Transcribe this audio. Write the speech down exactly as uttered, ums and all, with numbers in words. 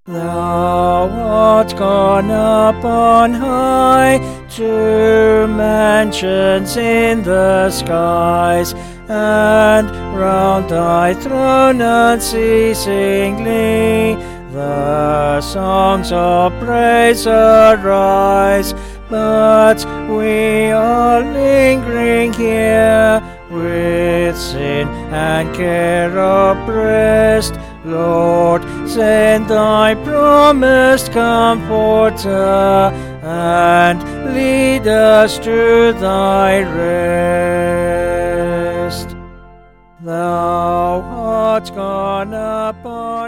Thou art gone up on high to mansions in the skies, and round thy throne unceasingly the songs of praise arise. But we are lingering here, with sin and care oppressed. Lord, send thy promised Comforter, and lead us to thy rest. Thou art gone up on